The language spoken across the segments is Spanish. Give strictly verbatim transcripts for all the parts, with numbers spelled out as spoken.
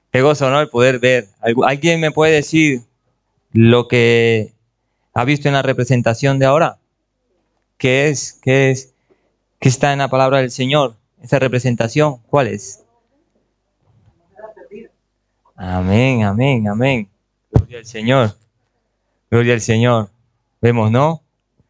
Qué gozo, ¿no? El poder ver. ¿Algu- ¿Alguien me puede decir lo que ha visto en la representación de ahora? ¿Qué es? ¿Qué es? ¿Qué está en la palabra del Señor? Esa representación, ¿cuál es? Amén, amén, amén. Gloria al Señor, gloria al Señor. Vemos, ¿no?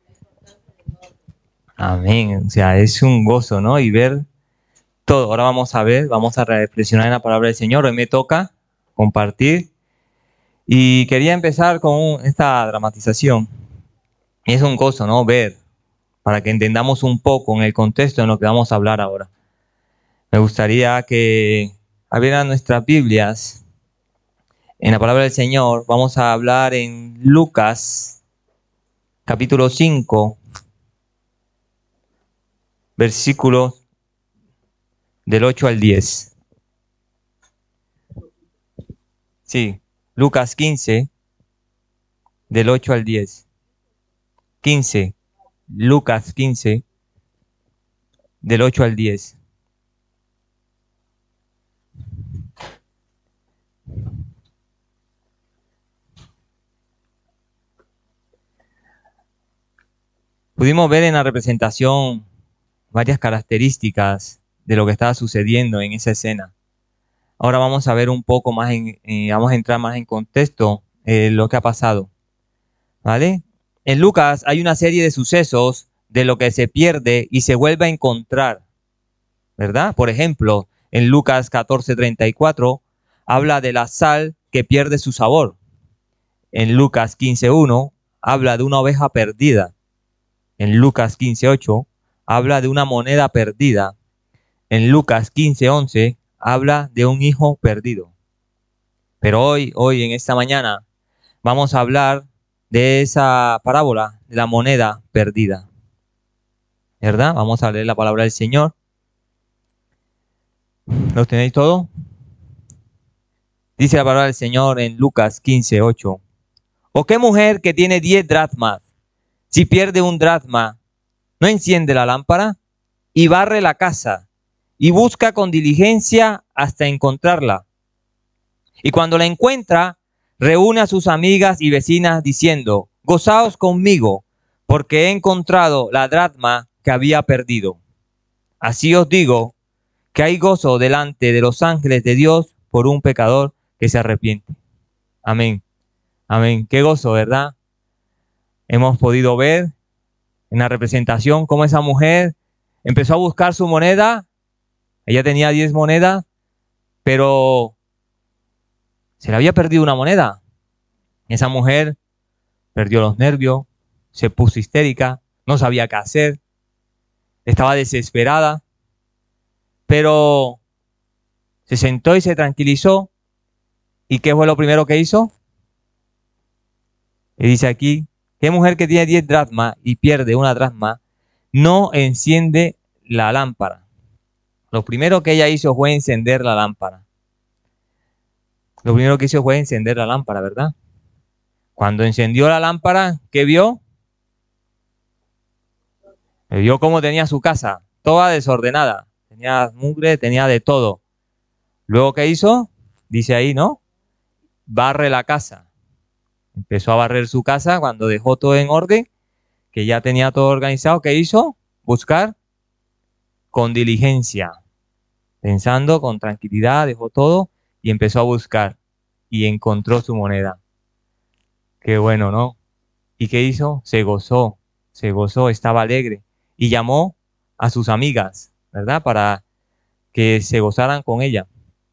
Amén. O sea, es un gozo, ¿no? Y ver todo. Ahora vamos a ver, vamos a reflexionar en la palabra del Señor. Hoy me toca compartir. Y quería empezar con un- esta dramatización. Es un gozo, ¿no? Ver, para que entendamos un poco en el contexto en lo que vamos a hablar ahora. Me gustaría que abrieran nuestras Biblias en la palabra del Señor. Vamos a hablar en Lucas, capítulo cinco, versículos del ocho al diez. Sí, Lucas quince, del ocho al diez. quince, Lucas quince, del ocho al diez. Pudimos ver en la representación varias características de lo que estaba sucediendo en esa escena. Ahora vamos a ver un poco más, en, eh, vamos a entrar más en contexto eh, lo que ha pasado, ¿vale? En Lucas hay una serie de sucesos de lo que se pierde y se vuelve a encontrar, ¿verdad? Por ejemplo, en Lucas catorce treinta y cuatro habla de la sal que pierde su sabor. En Lucas quince uno habla de una oveja perdida. En Lucas quince ocho habla de una moneda perdida. En Lucas quince once habla de un hijo perdido. Pero hoy, hoy en esta mañana, vamos a hablar de esa parábola de la moneda perdida, ¿verdad? Vamos a leer la palabra del Señor. ¿Lo tenéis todo? Dice la palabra del Señor en Lucas quince ocho. ¿O qué mujer que tiene diez dracmas, si pierde un dracma, no enciende la lámpara y barre la casa y busca con diligencia hasta encontrarla? Y cuando la encuentra, reúne a sus amigas y vecinas diciendo: gozaos conmigo, porque he encontrado la dracma que había perdido. Así os digo que hay gozo delante de los ángeles de Dios por un pecador que se arrepiente. Amén. Amén. Qué gozo, ¿verdad? Hemos podido ver en la representación cómo esa mujer empezó a buscar su moneda. Ella tenía diez monedas, pero se le había perdido una moneda. Esa mujer perdió los nervios, se puso histérica, no sabía qué hacer, estaba desesperada, pero se sentó y se tranquilizó. ¿Y qué fue lo primero que hizo? Y dice aquí, ¿qué mujer que tiene diez dracmas y pierde una dracma no enciende la lámpara? Lo primero que ella hizo fue encender la lámpara. Lo primero que hizo fue encender la lámpara, ¿verdad? Cuando encendió la lámpara, ¿qué vio? Vio cómo tenía su casa, toda desordenada. Tenía mugre, tenía de todo. Luego, ¿qué hizo? Dice ahí, ¿no? Barre la casa. Empezó a barrer su casa cuando dejó todo en orden, que ya tenía todo organizado. ¿Qué hizo? Buscar con diligencia, pensando con tranquilidad, dejó todo y empezó a buscar y encontró su moneda. Qué bueno, ¿no? ¿Y qué hizo? Se gozó, se gozó, estaba alegre y llamó a sus amigas, ¿verdad? Para que se gozaran con ella.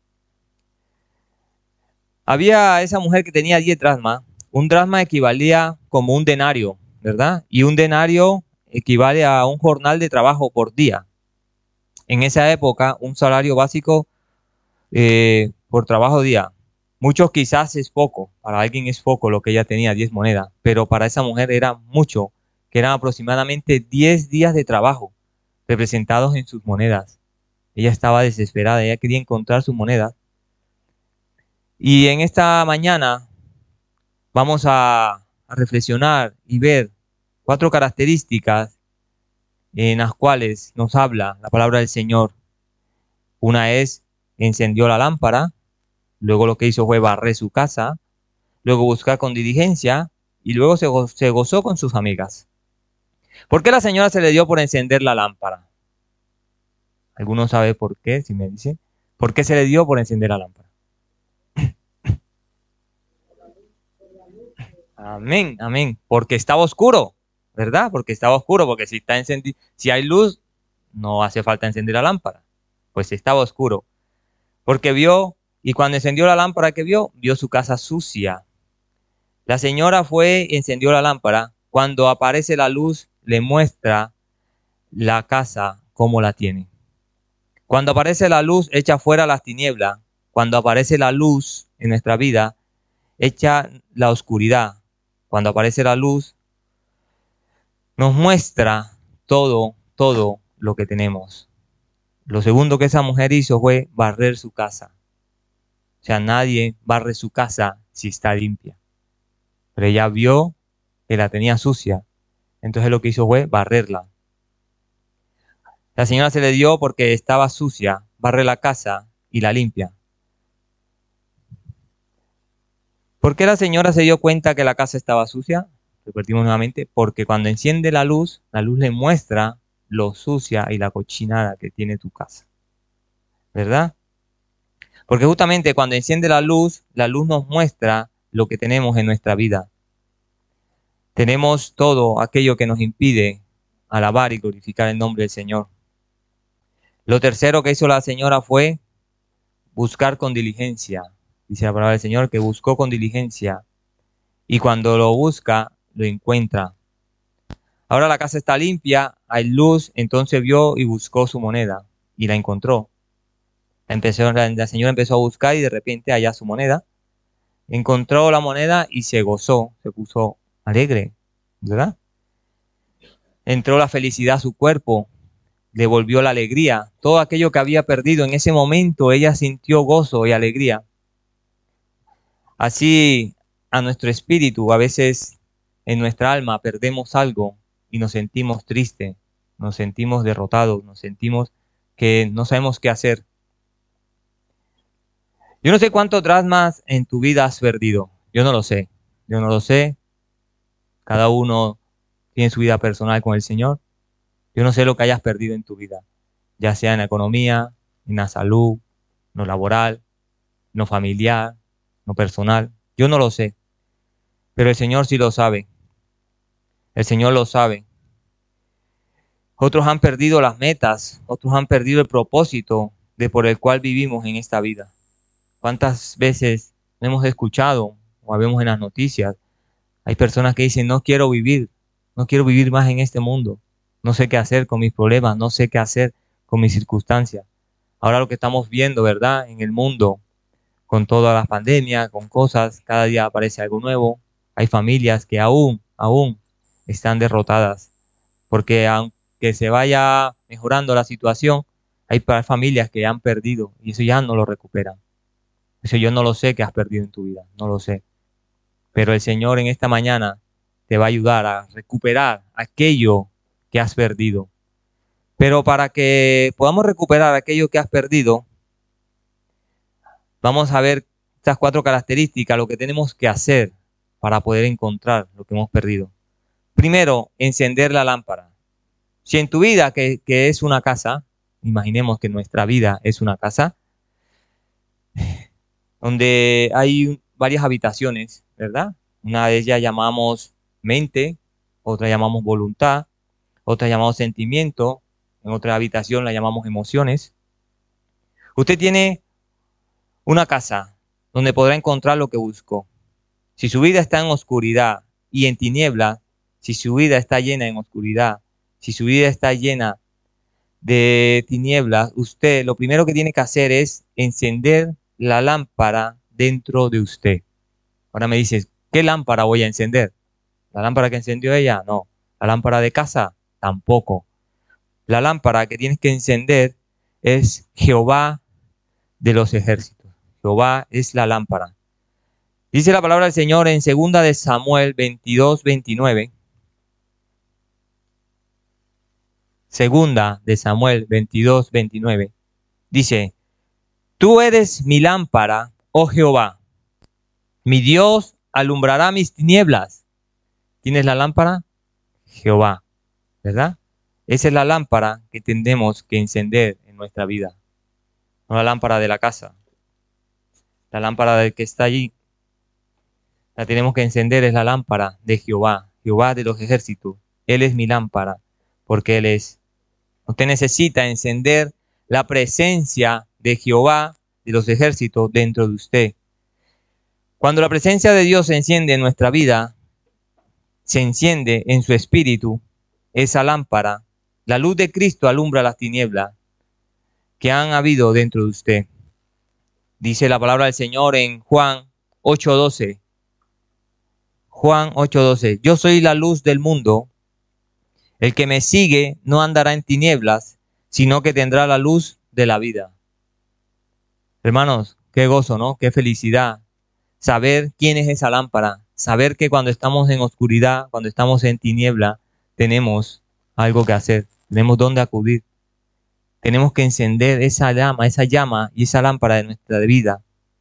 Había esa mujer que tenía diez dracmas. Un dracma equivalía como un denario, ¿verdad? Y un denario equivale a un jornal de trabajo por día. En esa época, un salario básico eh, por trabajo día. Muchos quizás es poco, para alguien es poco lo que ella tenía, diez monedas, pero para esa mujer era mucho, que eran aproximadamente diez días de trabajo representados en sus monedas. Ella estaba desesperada, ella quería encontrar sus monedas. Y en esta mañana vamos a, a reflexionar y ver cuatro características en las cuales nos habla la palabra del Señor. Una es, encendió la lámpara. luego lo que hizo fue barrer su casa, luego buscar con diligencia y luego se, go se gozó con sus amigas. ¿Por qué la señora se le dio por encender la lámpara? ¿Alguno sabe por qué? Si me dice. ¿Por qué se le dio por encender la lámpara? Amén, amén. Porque estaba oscuro, ¿verdad? Porque estaba oscuro, porque si está encendido, si hay luz, no hace falta encender la lámpara. Pues estaba oscuro. Porque vio, y cuando encendió la lámpara, ¿qué vio? Vio su casa sucia. La señora fue y encendió la lámpara. Cuando aparece la luz, le muestra la casa como la tiene. Cuando aparece la luz, echa fuera las tinieblas. Cuando aparece la luz en nuestra vida, echa la oscuridad. Cuando aparece la luz, nos muestra todo, todo lo que tenemos. Lo segundo que esa mujer hizo fue barrer su casa. O sea, nadie barre su casa si está limpia. Pero ella vio que la tenía sucia. Entonces lo que hizo fue barrerla. La señora se le dio porque estaba sucia, barre la casa y la limpia. ¿Por qué la señora se dio cuenta que la casa estaba sucia? Repetimos nuevamente, porque cuando enciende la luz, la luz le muestra lo sucia y la cochinada que tiene tu casa. ¿Verdad? Porque justamente cuando enciende la luz, la luz nos muestra lo que tenemos en nuestra vida. Tenemos todo aquello que nos impide alabar y glorificar el nombre del Señor. Lo tercero que hizo la señora fue buscar con diligencia. Dice la palabra del Señor que buscó con diligencia y cuando lo busca, lo encuentra. Ahora la casa está limpia, hay luz, entonces vio y buscó su moneda y la encontró. Empezó, la, la señora empezó a buscar y de repente halló su moneda. Encontró la moneda y se gozó, se puso alegre, ¿verdad? Entró la felicidad a su cuerpo, le volvió la alegría. Todo aquello que había perdido en ese momento, ella sintió gozo y alegría. Así a nuestro espíritu, a veces en nuestra alma perdemos algo y nos sentimos tristes, nos sentimos derrotados, nos sentimos que no sabemos qué hacer. Yo no sé cuántos dracmas en tu vida has perdido. Yo no lo sé. Yo no lo sé. Cada uno tiene su vida personal con el Señor. Yo no sé lo que hayas perdido en tu vida, ya sea en la economía, en la salud, en lo laboral, en lo familiar, en lo personal. Yo no lo sé. Pero el Señor sí lo sabe. El Señor lo sabe. Otros han perdido las metas, otros han perdido el propósito de por el cual vivimos en esta vida. ¿Cuántas veces hemos escuchado o vemos en las noticias? Hay personas que dicen, no quiero vivir, no quiero vivir más en este mundo. No sé qué hacer con mis problemas, no sé qué hacer con mis circunstancias. Ahora lo que estamos viendo, ¿verdad? En el mundo, con todas las pandemias, con cosas, cada día aparece algo nuevo. Hay familias que aún, aún están derrotadas, porque aunque se vaya mejorando la situación, hay familias que han perdido y eso ya no lo recuperan. Eso yo no lo sé que has perdido en tu vida, no lo sé. Pero el Señor en esta mañana te va a ayudar a recuperar aquello que has perdido. Pero para que podamos recuperar aquello que has perdido, vamos a ver estas cuatro características, lo que tenemos que hacer para poder encontrar lo que hemos perdido. Primero, encender la lámpara. Si en tu vida, que, que es una casa, imaginemos que nuestra vida es una casa, donde hay varias habitaciones, ¿verdad? Una de ellas llamamos mente, otra llamamos voluntad, otra llamamos sentimiento, en otra habitación la llamamos emociones. Usted tiene una casa donde podrá encontrar lo que buscó. Si su vida está en oscuridad y en tinieblas, si su vida está llena en oscuridad, si su vida está llena de tinieblas, usted lo primero que tiene que hacer es encender la lámpara dentro de usted. Ahora me dices, ¿qué lámpara voy a encender? ¿La lámpara que encendió ella? No. ¿La lámpara de casa? Tampoco. La lámpara que tienes que encender es Jehová de los ejércitos. Jehová es la lámpara. Dice la palabra del Señor en segunda de Samuel veintidós, veintinueve. Segunda de Samuel veintidós, veintinueve. Dice, tú eres mi lámpara, oh Jehová, mi Dios alumbrará mis tinieblas. ¿Quién es la lámpara? Jehová, ¿verdad? Esa es la lámpara que tenemos que encender en nuestra vida. No la lámpara de la casa. La lámpara del que está allí, la tenemos que encender, es la lámpara de Jehová, Jehová de los ejércitos. Él es mi lámpara, porque Él es. Usted necesita encender la presencia de Jehová de los ejércitos dentro de usted. Cuando la presencia de Dios se enciende en nuestra vida, se enciende en su espíritu, esa lámpara, la luz de Cristo alumbra las tinieblas que han habido dentro de usted. Dice la palabra del Señor en Juan ocho doce. Juan ocho doce. Yo soy la luz del mundo. El que me sigue no andará en tinieblas, sino que tendrá la luz de la vida. Hermanos, qué gozo, ¿no? Qué felicidad. Saber quién es esa lámpara. Saber que cuando estamos en oscuridad, cuando estamos en tiniebla, tenemos algo que hacer. Tenemos dónde acudir. Tenemos que encender esa llama, esa llama y esa lámpara de nuestra vida.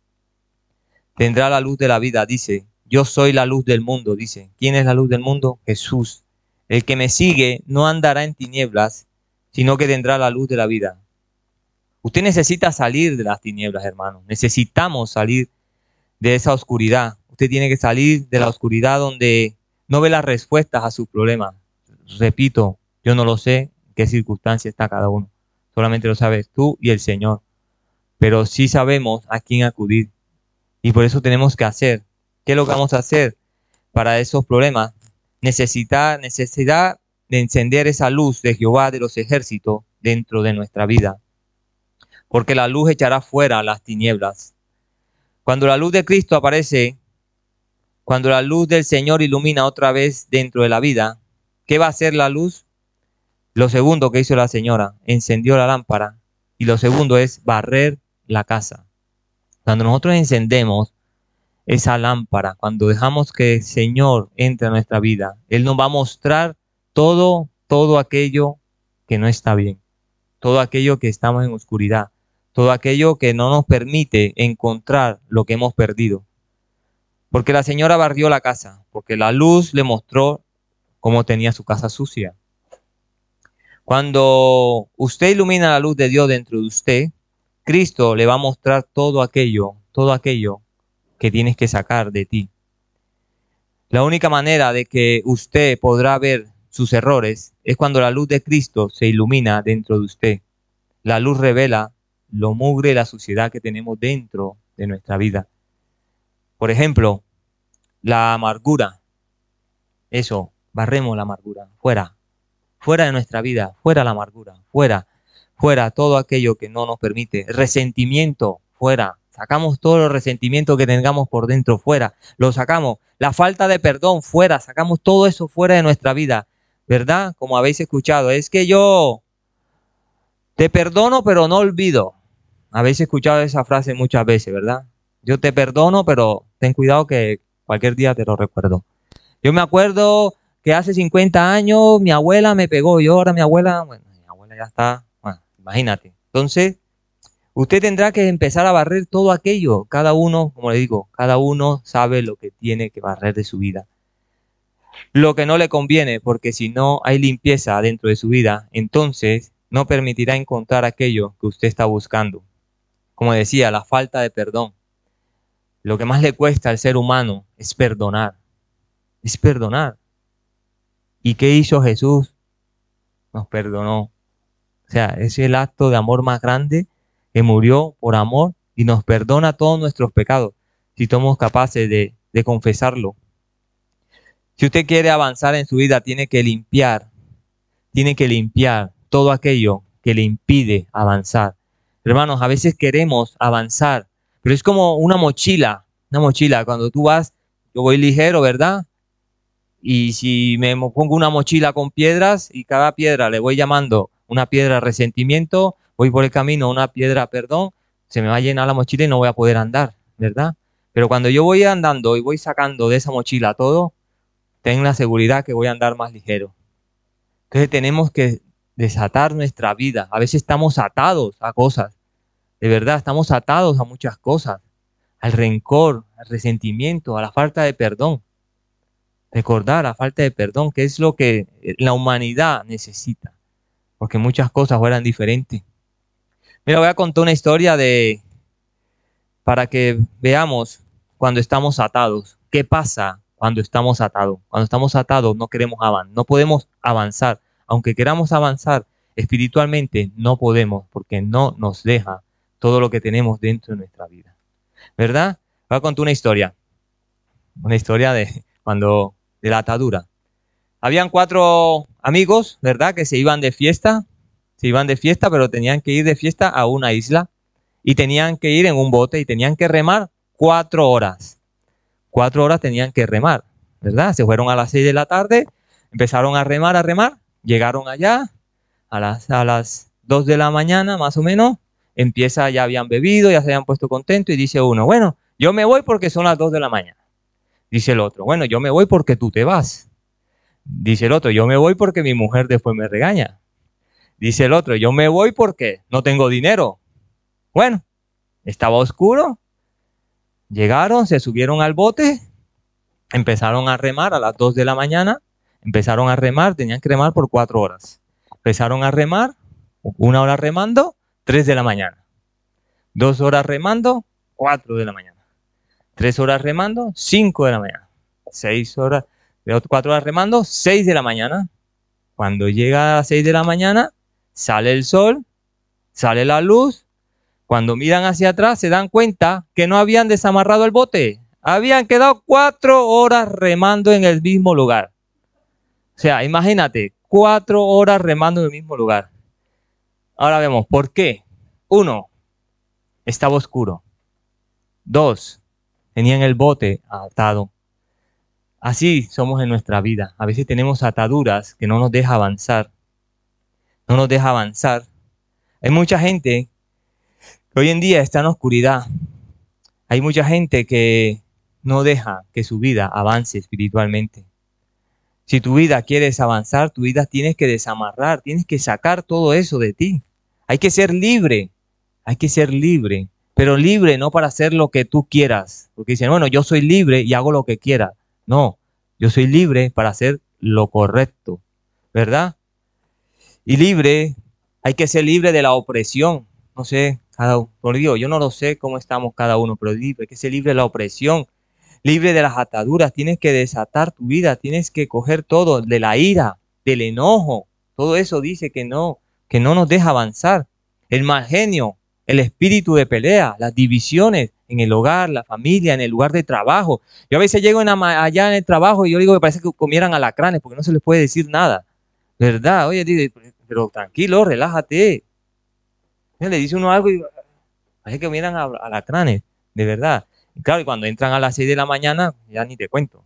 Tendrá la luz de la vida, dice. Yo soy la luz del mundo, dice. ¿Quién es la luz del mundo? Jesús. El que me sigue no andará en tinieblas, sino que tendrá la luz de la vida. Usted necesita salir de las tinieblas, hermano. Necesitamos salir de esa oscuridad. Usted tiene que salir de la oscuridad donde no ve las respuestas a sus problemas. Repito, yo no lo sé en qué circunstancia está cada uno. Solamente lo sabes tú y el Señor. Pero sí sabemos a quién acudir. Y por eso tenemos que hacer. ¿Qué es lo que vamos a hacer para esos problemas? Necesitar, necesidad de encender esa luz de Jehová de los ejércitos dentro de nuestra vida. Porque la luz echará fuera las tinieblas. Cuando la luz de Cristo aparece, cuando la luz del Señor ilumina otra vez dentro de la vida, ¿qué va a hacer la luz? Lo segundo que hizo la señora, encendió la lámpara. Y lo segundo es barrer la casa. Cuando nosotros encendemos esa lámpara, cuando dejamos que el Señor entre a nuestra vida, Él nos va a mostrar todo, todo aquello que no está bien. Todo aquello que estamos en oscuridad. Todo aquello que no nos permite encontrar lo que hemos perdido. Porque la señora barrió la casa, porque la luz le mostró cómo tenía su casa sucia. Cuando usted ilumina la luz de Dios dentro de usted, Cristo le va a mostrar todo aquello, todo aquello que tienes que sacar de ti. La única manera de que usted podrá ver sus errores es cuando la luz de Cristo se ilumina dentro de usted. La luz revela lo mugre y la suciedad que tenemos dentro de nuestra vida. Por ejemplo, la amargura. Eso, barremos la amargura. Fuera. Fuera de nuestra vida. Fuera la amargura. Fuera. Fuera todo aquello que no nos permite. Resentimiento. Fuera. Sacamos todos los resentimientos que tengamos por dentro. Fuera. Lo sacamos. La falta de perdón. Fuera. Sacamos todo eso fuera de nuestra vida. ¿Verdad? Como habéis escuchado. Es que yo te perdono, pero no olvido. Habéis escuchado esa frase muchas veces, ¿verdad? Yo te perdono, pero ten cuidado que cualquier día te lo recuerdo. Yo me acuerdo que hace cincuenta años mi abuela me pegó y ahora mi abuela, bueno, mi abuela ya está, bueno, imagínate. Entonces, usted tendrá que empezar a barrer todo aquello. Cada uno, como le digo, cada uno sabe lo que tiene que barrer de su vida. Lo que no le conviene, porque si no hay limpieza dentro de su vida, entonces no permitirá encontrar aquello que usted está buscando. Como decía, la falta de perdón. Lo que más le cuesta al ser humano es perdonar. Es perdonar. ¿Y qué hizo Jesús? Nos perdonó. O sea, es el acto de amor más grande, que murió por amor y nos perdona todos nuestros pecados, si somos capaces de, de confesarlo. Si usted quiere avanzar en su vida, tiene que limpiar, tiene que limpiar todo aquello que le impide avanzar. Hermanos, a veces queremos avanzar, pero es como una mochila, una mochila. Cuando tú vas, yo voy ligero, ¿verdad? Y si me pongo una mochila con piedras y cada piedra le voy llamando una piedra resentimiento, voy por el camino una piedra perdón, se me va a llenar la mochila y no voy a poder andar, ¿verdad? Pero cuando yo voy andando y voy sacando de esa mochila todo, ten la seguridad que voy a andar más ligero. Entonces tenemos que desatar nuestra vida. A veces estamos atados a cosas. De verdad, estamos atados a muchas cosas. al rencor, al resentimiento, a la falta de perdón. Recordar la falta de perdón, que es lo que la humanidad necesita, porque muchas cosas fueran diferentes. Mira, voy a contar una historia de, para que veamos cuando estamos atados. ¿Qué pasa cuando estamos atados? Cuando estamos atados no queremos avanzar, no podemos avanzar. Aunque queramos avanzar espiritualmente, no podemos, porque no nos deja todo lo que tenemos dentro de nuestra vida. ¿Verdad? Voy a contar una historia. Una historia de cuando de la atadura. Habían cuatro amigos, ¿verdad? Que se iban de fiesta. Se iban de fiesta, pero tenían que ir de fiesta a una isla. Y tenían que ir en un bote y tenían que remar cuatro horas. Cuatro horas tenían que remar, ¿verdad? Se fueron a las seis de la tarde, empezaron a remar, a remar. Llegaron allá a las, a las dos de la mañana, más o menos. Empieza, ya habían bebido, ya se habían puesto contentos. Y dice uno, bueno, yo me voy porque son las dos de la mañana. Dice el otro, bueno, yo me voy porque tú te vas. Dice el otro, yo me voy porque mi mujer después me regaña. Dice el otro, yo me voy porque no tengo dinero. Bueno, estaba oscuro. Llegaron, se subieron al bote, empezaron a remar a las dos de la mañana. Empezaron a remar, tenían que remar por cuatro horas. Empezaron a remar, una hora remando, tres de la mañana. Dos horas remando, cuatro de la mañana. Tres horas remando, cinco de la mañana. Seis horas, cuatro horas remando, seis de la mañana. Cuando llega a las seis de la mañana, sale el sol, sale la luz. Cuando miran hacia atrás, se dan cuenta que no habían desamarrado el bote. Habían quedado cuatro horas remando en el mismo lugar. O sea, imagínate, cuatro horas remando en el mismo lugar. Ahora vemos, ¿por qué? Uno, estaba oscuro. Dos, tenían el bote atado. Así somos en nuestra vida. A veces tenemos ataduras que no nos deja avanzar. No nos deja avanzar. Hay mucha gente que hoy en día está en oscuridad. Hay mucha gente que no deja que su vida avance espiritualmente. Si tu vida quieres avanzar, tu vida tienes que desamarrar, tienes que sacar todo eso de ti. Hay que ser libre. Hay que ser libre. Pero libre no para hacer lo que tú quieras. Porque dicen, bueno, yo soy libre y hago lo que quiera. No, yo soy libre para hacer lo correcto, ¿verdad? Y libre, hay que ser libre de la opresión. No sé, cada uno, por Dios, yo no lo sé cómo estamos cada uno, pero libre, hay que ser libre de la opresión, libre de las ataduras. Tienes que desatar tu vida, tienes que coger todo, de la ira, del enojo. Todo eso dice que no, que no nos deja avanzar. El mal genio, el espíritu de pelea, las divisiones en el hogar, la familia, en el lugar de trabajo. Yo a veces llego en la, allá en el trabajo y yo digo que parece que comieran alacranes porque no se les puede decir nada. ¿Verdad? Oye, digo, pero tranquilo, relájate. Le dice uno algo y parece que comieran alacranes, de verdad. Y claro, y cuando entran a las seis de la mañana, ya ni te cuento.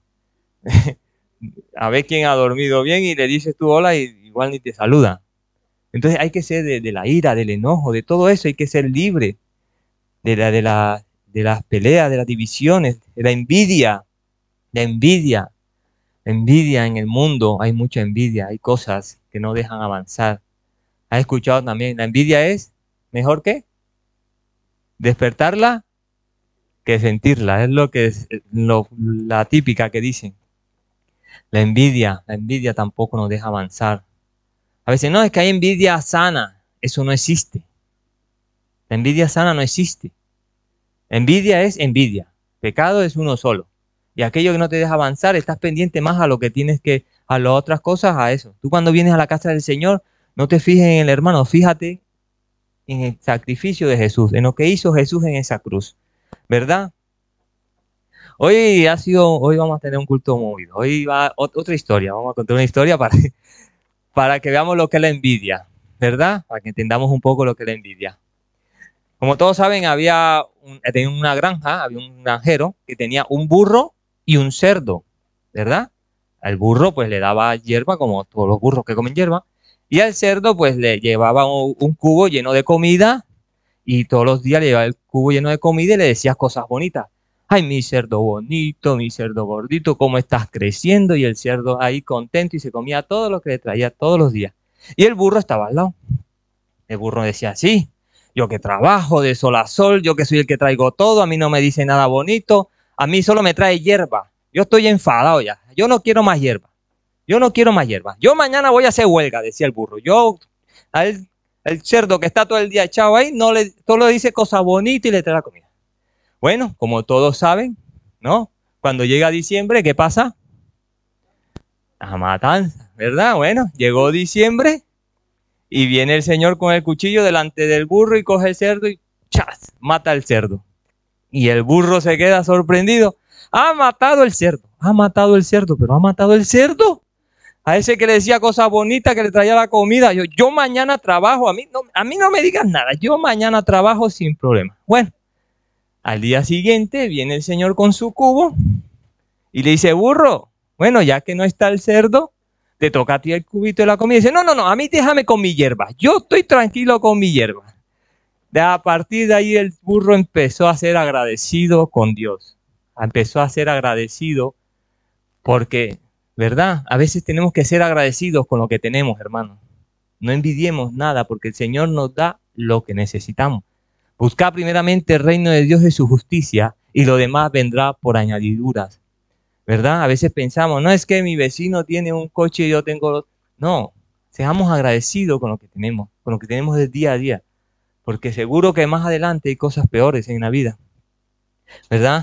A ver quién ha dormido bien y le dices tú hola y igual ni te saluda. Entonces hay que ser de, de la ira, del enojo, de todo eso, hay que ser libre de, la, de, la, de las peleas, de las divisiones, de la envidia, de envidia. Envidia en el mundo, hay mucha envidia, hay cosas que no dejan avanzar. ¿Has escuchado también? La envidia es mejor que despertarla que sentirla, es lo que es lo, la típica que dicen. La envidia, la envidia tampoco nos deja avanzar. A veces no, es que hay envidia sana. Eso no existe. La envidia sana no existe. Envidia es envidia. Pecado es uno solo. Y aquello que no te deja avanzar, estás pendiente más a lo que tienes que, a las otras cosas, a eso. Tú cuando vienes a la casa del Señor, no te fijes en el hermano, fíjate en el sacrificio de Jesús, en lo que hizo Jesús en esa cruz. ¿Verdad? Hoy ha sido, hoy vamos a tener un culto movido. Hoy va otra historia. Vamos a contar una historia para, para que veamos lo que es la envidia, ¿verdad? Para que entendamos un poco lo que es la envidia. Como todos saben, había un, tenía una granja, había un granjero que tenía un burro y un cerdo, ¿verdad? Al burro pues le daba hierba, como todos los burros que comen hierba, y al cerdo pues le llevaba un, un cubo lleno de comida y todos los días le llevaba el cubo lleno de comida y le decía cosas bonitas. Ay, mi cerdo bonito, mi cerdo gordito, cómo estás creciendo. Y el cerdo ahí contento y se comía todo lo que le traía todos los días. Y el burro estaba al lado. El burro decía, sí, yo que trabajo de sol a sol, yo que soy el que traigo todo, a mí no me dice nada bonito, a mí solo me trae hierba. Yo estoy enfadado ya, yo no quiero más hierba, yo no quiero más hierba. Yo mañana voy a hacer huelga, decía el burro. Yo, al el cerdo que está todo el día echado ahí, no le, solo dice cosas bonitas y le trae la comida. Bueno, como todos saben, ¿no? Cuando llega diciembre, ¿qué pasa? La matanza, ¿verdad? Bueno, llegó diciembre y viene el señor con el cuchillo delante del burro y coge el cerdo y ¡chas! Mata al cerdo. Y el burro se queda sorprendido. Ha matado el cerdo, ha matado el cerdo, pero ha matado el cerdo. A ese que le decía cosas bonitas, que le traía la comida. Yo, yo mañana trabajo, a mí, no, a mí no me digas nada, yo mañana trabajo sin problema. Bueno, al día siguiente viene el señor con su cubo y le dice, burro, bueno, ya que no está el cerdo, te toca a ti el cubito de la comida. Y dice, no, no, no, a mí déjame con mi hierba, yo estoy tranquilo con mi hierba. De a partir de ahí el burro empezó a ser agradecido con Dios. Empezó a ser agradecido porque, ¿verdad? A veces tenemos que ser agradecidos con lo que tenemos, hermanos. No envidiemos nada porque el Señor nos da lo que necesitamos. Buscad primeramente el reino de Dios y su justicia y lo demás vendrá por añadiduras, ¿verdad? A veces pensamos, no es que mi vecino tiene un coche y yo tengo... No, seamos agradecidos con lo que tenemos, con lo que tenemos del día a día, porque seguro que más adelante hay cosas peores en la vida, ¿verdad?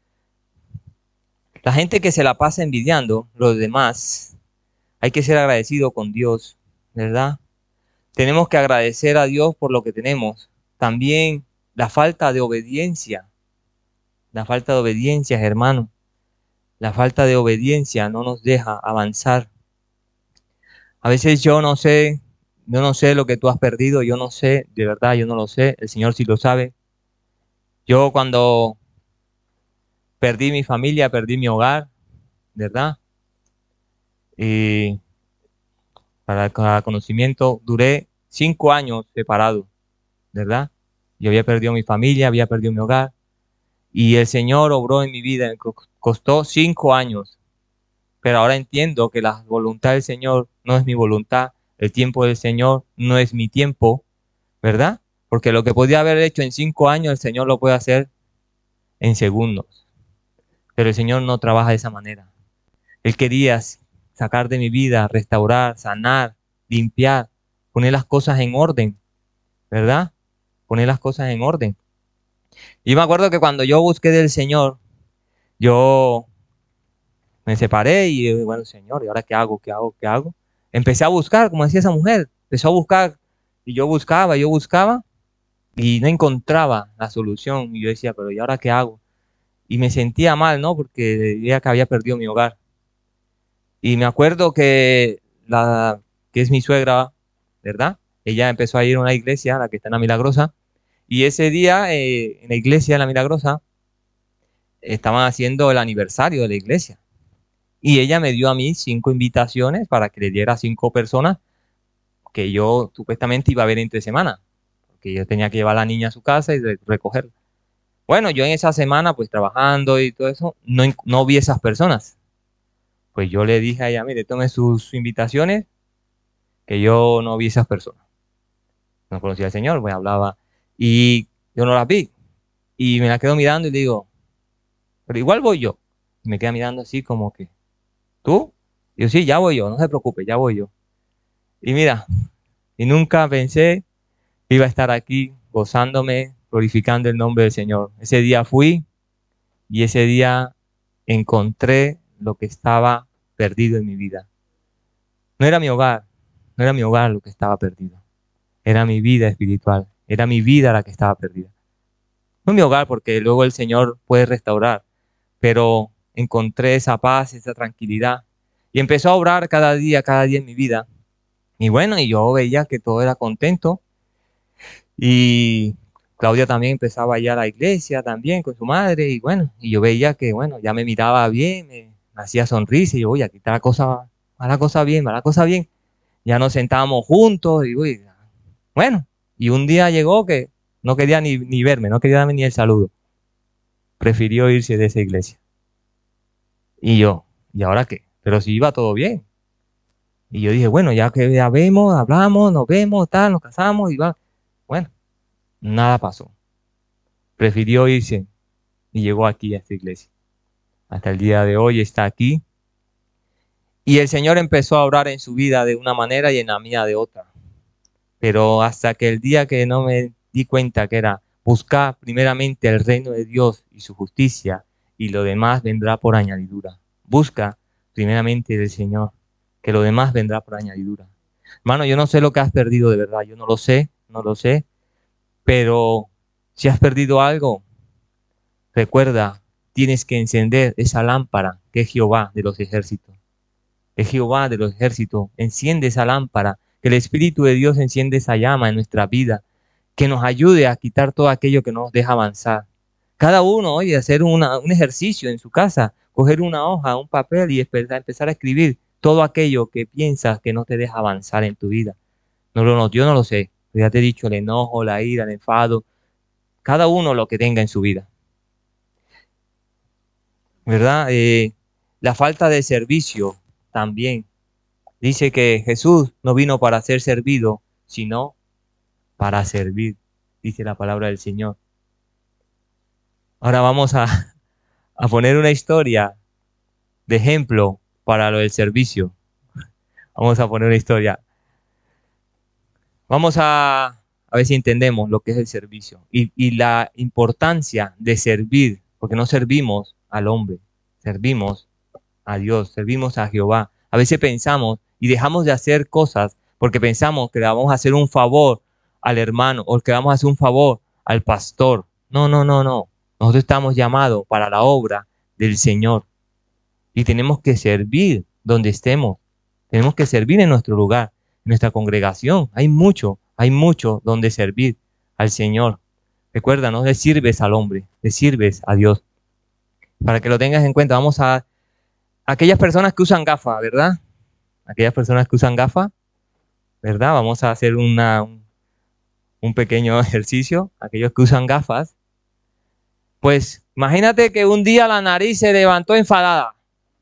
La gente que se la pasa envidiando los demás, hay que ser agradecido con Dios, ¿verdad? Tenemos que agradecer a Dios por lo que tenemos. También la falta de obediencia, la falta de obediencia, hermano, la falta de obediencia no nos deja avanzar. A veces yo no sé, yo no sé lo que tú has perdido, yo no sé, de verdad, yo no lo sé, el Señor sí lo sabe. Yo cuando perdí mi familia, perdí mi hogar, ¿verdad? Y para el conocimiento, duré cinco años separado, ¿verdad? Yo había perdido mi familia, había perdido mi hogar. Y el Señor obró en mi vida, costó cinco años. Pero ahora entiendo que la voluntad del Señor no es mi voluntad, el tiempo del Señor no es mi tiempo, ¿verdad? Porque lo que podía haber hecho en cinco años, el Señor lo puede hacer en segundos. Pero el Señor no trabaja de esa manera. Él quería sacar de mi vida, restaurar, sanar, limpiar, poner las cosas en orden, ¿verdad? Poner las cosas en orden. Y me acuerdo que cuando yo busqué del Señor, yo me separé y eh, bueno, Señor, ¿y ahora qué hago? ¿Qué hago? ¿Qué hago? Empecé a buscar, como decía esa mujer, empezó a buscar y yo buscaba, yo buscaba y no encontraba la solución. Y yo decía, pero ¿y ahora qué hago? Y me sentía mal, ¿no? Porque veía que había perdido mi hogar. Y me acuerdo que la que es mi suegra, ¿verdad? Ella empezó a ir a una iglesia, la que está en la Milagrosa, y ese día eh, en la iglesia de la Milagrosa estaban haciendo el aniversario de la iglesia. Y ella me dio a mí cinco invitaciones para que le diera a cinco personas que yo supuestamente iba a ver entre semana, porque yo tenía que llevar a la niña a su casa y re- recogerla. Bueno, yo en esa semana, pues trabajando y todo eso, no, en- no vi esas personas. Pues yo le dije a ella, mire, tome sus invitaciones, que yo no vi esas personas. No conocía al Señor, pues hablaba, y yo no las vi. Y me la quedo mirando y le digo, pero igual voy yo. Y me queda mirando así como que, ¿tú? Y yo, sí, ya voy yo, no se preocupe, ya voy yo. Y mira, y nunca pensé que iba a estar aquí gozándome, glorificando el nombre del Señor. Ese día fui y ese día encontré lo que estaba perdido en mi vida. No era mi hogar, no era mi hogar lo que estaba perdido. Era mi vida espiritual, era mi vida la que estaba perdida. No mi hogar, porque luego el Señor puede restaurar, pero encontré esa paz, esa tranquilidad. Y empezó a obrar cada día, cada día en mi vida. Y bueno, y yo veía que todo era contento. Y Claudia también empezaba ya a la iglesia también con su madre. Y bueno, y yo veía que, bueno, ya me miraba bien, me, me hacía sonrisa. Y yo, oye, aquí está la cosa, va la cosa bien, va la cosa bien. Ya nos sentábamos juntos y, uy, bueno, y un día llegó que no quería ni, ni verme, no quería darme ni el saludo. Prefirió irse de esa iglesia. Y yo, ¿y ahora qué? Pero si iba todo bien. Y yo dije, bueno, ya que ya vemos, hablamos, nos vemos, tal, nos casamos y va. Bueno, Nada pasó. Prefirió irse y llegó aquí a esta iglesia. Hasta el día de hoy está aquí. Y el Señor empezó a obrar en su vida de una manera y en la mía de otra. Pero hasta que el día que no me di cuenta que era buscar primeramente el reino de Dios y su justicia, y lo demás vendrá por añadidura. Busca primeramente del Señor, que lo demás vendrá por añadidura. Hermano, yo no sé lo que has perdido de verdad, yo no lo sé, no lo sé, pero si has perdido algo, recuerda, tienes que encender esa lámpara que es Jehová de los ejércitos. Es Jehová de los ejércitos. Enciende esa lámpara, que el Espíritu de Dios enciende esa llama en nuestra vida, que nos ayude a quitar todo aquello que nos deja avanzar. Cada uno, oye, hacer una, un ejercicio en su casa, coger una hoja, un papel y empezar a escribir todo aquello que piensas que no te deja avanzar en tu vida. No, no, yo no lo sé. Ya te he dicho, el enojo, la ira, el enfado, cada uno lo que tenga en su vida. ¿Verdad? Eh, la falta de servicio también. Dice que Jesús no vino para ser servido, sino para servir, dice la palabra del Señor. Ahora vamos a, a poner una historia de ejemplo para lo del servicio. Vamos a poner una historia. Vamos a, a ver si entendemos lo que es el servicio y, y la importancia de servir, porque no servimos al hombre, servimos a Dios, servimos a Jehová. A veces pensamos y dejamos de hacer cosas porque pensamos que le vamos a hacer un favor al hermano o que vamos a hacer un favor al pastor. No, no, no, no. Nosotros estamos llamados para la obra del Señor y tenemos que servir donde estemos. Tenemos que servir en nuestro lugar, en nuestra congregación. Hay mucho, hay mucho donde servir al Señor. Recuerda, no le sirves al hombre, le sirves a Dios. Para que lo tengas en cuenta, vamos a aquellas personas que usan gafas, ¿verdad? Aquellas personas que usan gafas, ¿verdad? Vamos a hacer una, un, un pequeño ejercicio. Aquellos que usan gafas, pues imagínate que un día la nariz se levantó enfadada.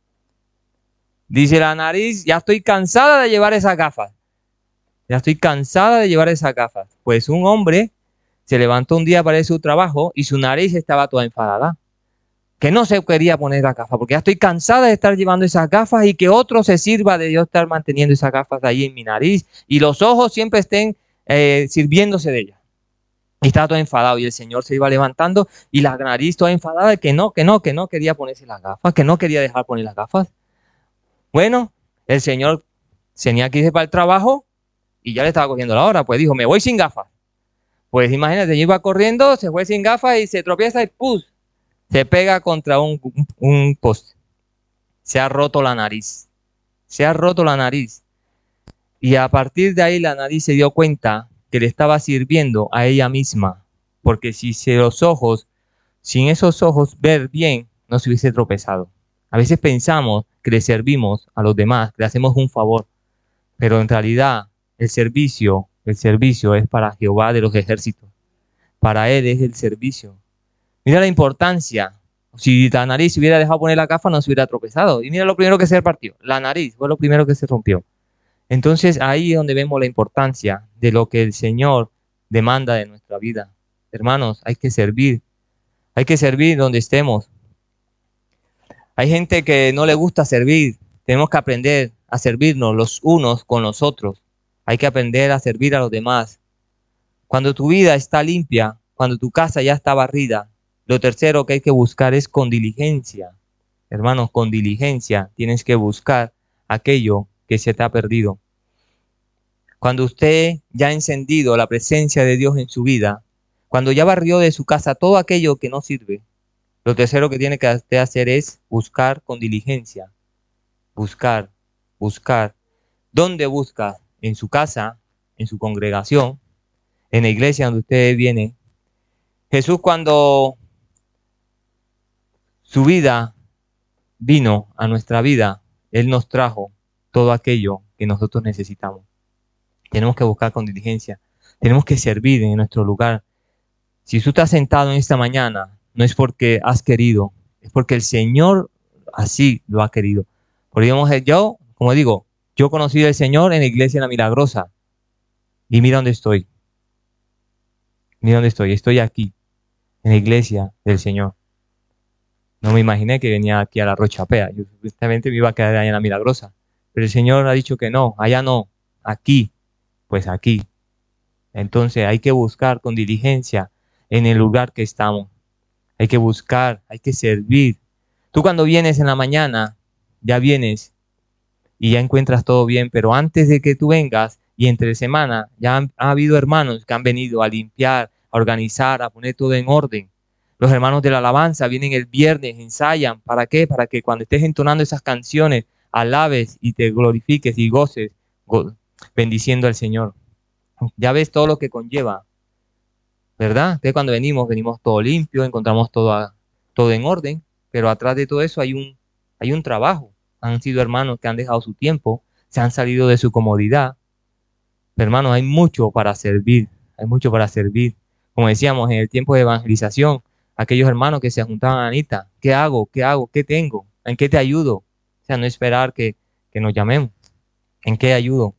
Dice la nariz, ya estoy cansada de llevar esas gafas. Ya estoy cansada de llevar esas gafas. Pues un hombre se levantó un día para ir a su trabajo y su nariz estaba toda enfadada. Que no se quería poner las gafas, porque ya estoy cansada de estar llevando esas gafas y que otro se sirva de yo estar manteniendo esas gafas ahí en mi nariz y los ojos siempre estén eh, sirviéndose de ellas. Y estaba todo enfadado y el Señor se iba levantando y la nariz toda enfadada de que no, que no, que no quería ponerse las gafas, que no quería dejar poner las gafas. Bueno, el Señor tenía que irse para el trabajo y ya le estaba cogiendo la hora, pues dijo, me voy sin gafas. Pues imagínate, iba corriendo, se fue sin gafas y se tropieza y ¡pum! Se pega contra un, un, un poste. Se ha roto la nariz. Se ha roto la nariz. Y a partir de ahí la nariz se dio cuenta que le estaba sirviendo a ella misma. Porque si se los ojos, sin esos ojos ver bien, no se hubiese tropezado. A veces pensamos que le servimos a los demás, que le hacemos un favor. Pero en realidad el servicio, el servicio es para Jehová de los ejércitos. Para Él es el servicio. Mira la importancia. Si la nariz se hubiera dejado poner la gafa, no se hubiera tropezado. Y mira lo primero que se partió. La nariz fue lo primero que se rompió. Entonces ahí es donde vemos la importancia de lo que el Señor demanda de nuestra vida. Hermanos, hay que servir. Hay que servir donde estemos. Hay gente que no le gusta servir. Tenemos que aprender a servirnos los unos con los otros. Hay que aprender a servir a los demás. Cuando tu vida está limpia, cuando tu casa ya está barrida, lo tercero que hay que buscar es con diligencia. Hermanos, con diligencia tienes que buscar aquello que se te ha perdido. Cuando usted ya ha encendido la presencia de Dios en su vida, cuando ya barrió de su casa todo aquello que no sirve, lo tercero que tiene que hacer es buscar con diligencia. Buscar, buscar. ¿Dónde busca? En su casa, en su congregación, en la iglesia donde usted viene. Jesús, cuando su vida vino a nuestra vida, Él nos trajo todo aquello que nosotros necesitamos. Tenemos que buscar con diligencia. Tenemos que servir en nuestro lugar. Si tú estás sentado en esta mañana, no es porque has querido, es porque el Señor así lo ha querido. Porque digamos, yo, como digo, yo conocí al Señor en la iglesia de la Milagrosa. Y mira dónde estoy. Ni dónde estoy, estoy aquí, en la iglesia del Señor. No me imaginé que venía aquí a la Rochapea. Yo justamente me iba a quedar allá en la Milagrosa. Pero el Señor ha dicho que no, allá no, aquí, pues aquí. Entonces hay que buscar con diligencia en el lugar que estamos. Hay que buscar, hay que servir. Tú cuando vienes en la mañana, ya vienes y ya encuentras todo bien, pero antes de que tú vengas y entre semana, ya han, ha habido hermanos que han venido a limpiar, a organizar, a poner todo en orden. Los hermanos de la alabanza vienen el viernes, ensayan. ¿Para qué? Para que cuando estés entonando esas canciones, alabes y te glorifiques y goces, go bendiciendo al Señor. Ya ves todo lo que conlleva, ¿verdad? Entonces cuando venimos, venimos todo limpio, encontramos todo, a, todo en orden, pero atrás de todo eso hay un, hay un trabajo. Han sido hermanos que han dejado su tiempo, se han salido de su comodidad. Hermanos, hay mucho para servir, hay mucho para servir. Como decíamos, en el tiempo de evangelización, aquellos hermanos que se juntaban a Anita, ¿qué hago? ¿Qué hago? ¿Qué tengo? ¿En qué te ayudo? O sea, no esperar que, que nos llamemos. ¿En qué ayudo?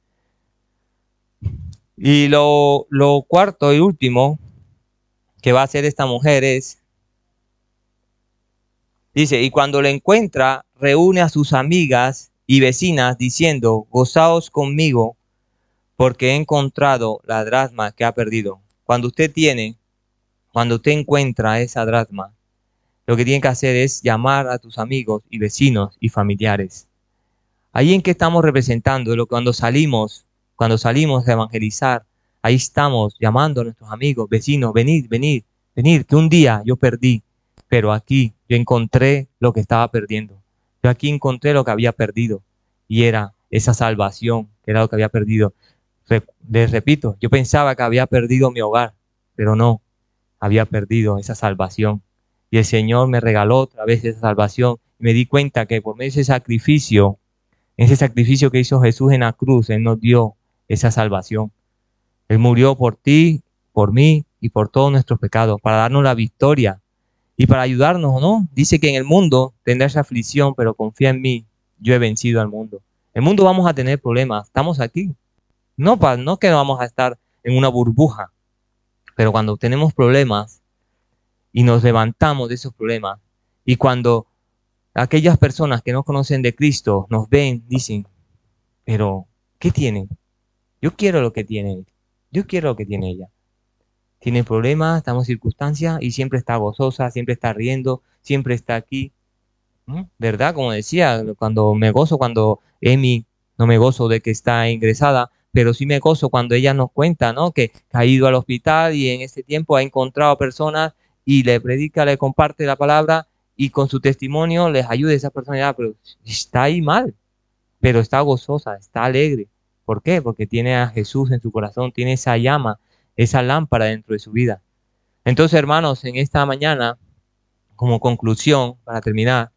Y lo, lo cuarto y último que va a hacer esta mujer es, dice, y cuando la encuentra, reúne a sus amigas y vecinas diciendo, gozaos conmigo porque he encontrado la dracma que ha perdido. Cuando usted tiene, cuando usted encuentra esa dracma, lo que tiene que hacer es llamar a tus amigos y vecinos y familiares. Ahí en que estamos representando, lo cuando salimos, cuando salimos a evangelizar, ahí estamos llamando a nuestros amigos, vecinos, venid, venid, venid, que un día yo perdí, pero aquí yo encontré lo que estaba perdiendo. Yo aquí encontré lo que había perdido y era esa salvación, que era lo que había perdido. Re- les repito, yo pensaba que había perdido mi hogar, pero no, había perdido esa salvación. Y el Señor me regaló otra vez esa salvación. Y me di cuenta que por medio de ese sacrificio, ese sacrificio que hizo Jesús en la cruz, Él nos dio esa salvación. Él murió por ti, por mí y por todos nuestros pecados, para darnos la victoria y para ayudarnos, ¿no? Dice que en el mundo tendrás aflicción, pero confía en mí, yo he vencido al mundo. En el mundo vamos a tener problemas, estamos aquí. No, pa, no que vamos a estar en una burbuja, pero cuando tenemos problemas y nos levantamos de esos problemas y cuando aquellas personas que no conocen de Cristo nos ven, dicen, pero ¿qué tienen? Yo quiero lo que tiene él. Yo quiero lo que tiene ella. Tiene problemas, estamos en circunstancias y siempre está gozosa, siempre está riendo, siempre está aquí. ¿Mm? ¿Verdad? Como decía, cuando me gozo, cuando Emi, no me gozo de que está ingresada, pero sí me gozo cuando ella nos cuenta, ¿no? Que ha ido al hospital y en ese tiempo ha encontrado personas y le predica, le comparte la palabra y con su testimonio les ayuda a esa persona, pero está ahí mal, pero está gozosa, está alegre. ¿Por qué? Porque tiene a Jesús en su corazón, tiene esa llama, esa lámpara dentro de su vida. Entonces, hermanos, en esta mañana, como conclusión, para terminar,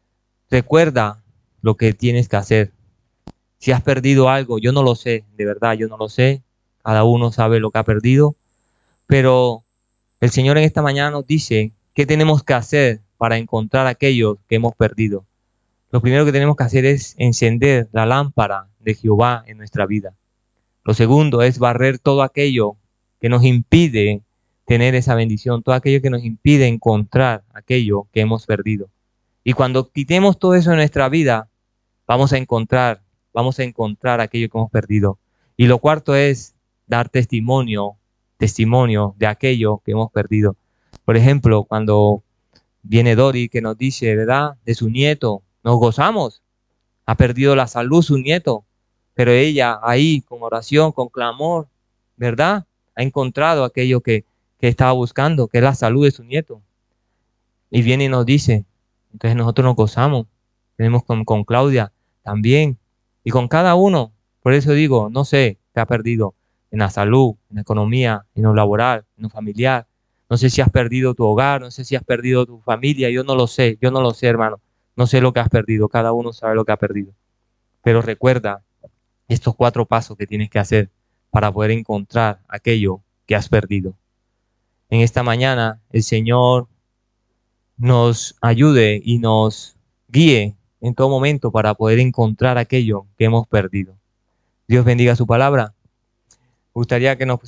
recuerda lo que tienes que hacer. Si has perdido algo, yo no lo sé, de verdad, yo no lo sé. Cada uno sabe lo que ha perdido, pero el Señor en esta mañana nos dice qué tenemos que hacer para encontrar aquello que hemos perdido. Lo primero que tenemos que hacer es encender la lámpara de Jehová en nuestra vida. Lo segundo es barrer todo aquello que nos impide tener esa bendición, todo aquello que nos impide encontrar aquello que hemos perdido. Y cuando quitemos todo eso en nuestra vida, vamos a encontrar, vamos a encontrar aquello que hemos perdido. Y lo cuarto es dar testimonio, testimonio de aquello que hemos perdido. Por ejemplo, cuando viene Dori que nos dice, ¿verdad? De su nieto, nos gozamos. Ha perdido la salud su nieto, pero ella ahí con oración, con clamor, ¿verdad? Ha encontrado aquello que, que estaba buscando, que es la salud de su nieto. Y viene y nos dice, entonces nosotros nos gozamos. Tenemos con, con Claudia también. Y con cada uno. Por eso digo, no sé, te ha perdido en la salud, en la economía, en lo laboral, en lo familiar. No sé si has perdido tu hogar, no sé si has perdido tu familia. Yo no lo sé, yo no lo sé, hermano. No sé lo que has perdido. Cada uno sabe lo que ha perdido. Pero recuerda estos cuatro pasos que tienes que hacer para poder encontrar aquello que has perdido. En esta mañana el Señor nos ayude y nos guíe en todo momento para poder encontrar aquello que hemos perdido. Dios bendiga su palabra. Me gustaría que nos